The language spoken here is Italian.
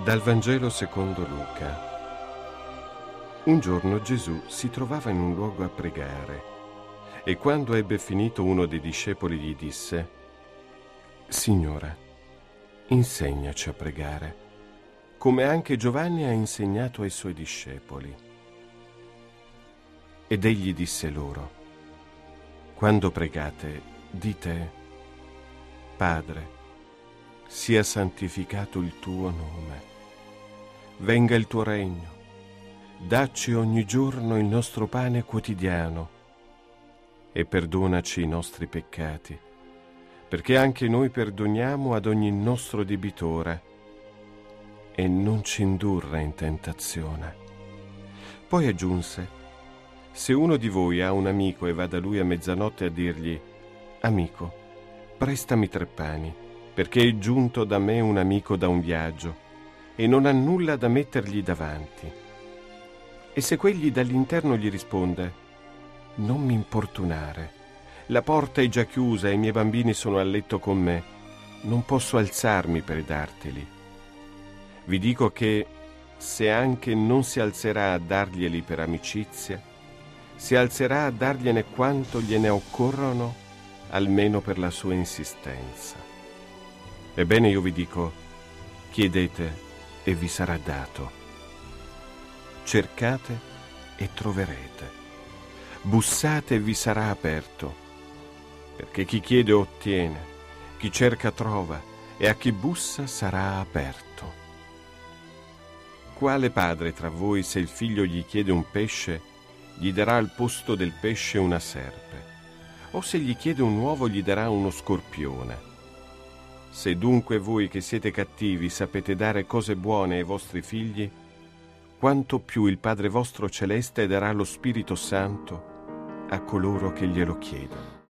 Dal Vangelo secondo Luca. Un giorno Gesù si trovava in un luogo a pregare e quando ebbe finito uno dei discepoli gli disse: Signore, insegnaci a pregare, come anche Giovanni ha insegnato ai suoi discepoli. Ed egli disse loro: quando pregate, dite: Padre, sia santificato il tuo nome, venga il tuo regno, dacci ogni giorno il nostro pane quotidiano e perdonaci i nostri peccati, perché anche noi perdoniamo ad ogni nostro debitore, e non ci indurre in tentazione. Poi aggiunse: se uno di voi ha un amico e va da lui a mezzanotte a dirgli: amico, prestami 3 pani, perché è giunto da me un amico da un viaggio e non ha nulla da mettergli davanti. E se quegli dall'interno gli risponde: non mi importunare, la porta è già chiusa e i miei bambini sono a letto con me, non posso alzarmi per darteli. Vi dico che, se anche non si alzerà a darglieli per amicizia, si alzerà a dargliene quanto gliene occorrono, almeno per la sua insistenza. Ebbene io vi dico: chiedete e vi sarà dato, cercate e troverete, bussate e vi sarà aperto, perché chi chiede ottiene, chi cerca trova, e a chi bussa sarà aperto. Quale padre tra voi, se il figlio gli chiede un pesce, gli darà al posto del pesce una serpe? O se gli chiede un uovo, gli darà uno scorpione? Se dunque voi che siete cattivi sapete dare cose buone ai vostri figli, quanto più il Padre vostro Celeste darà lo Spirito Santo a coloro che glielo chiedono.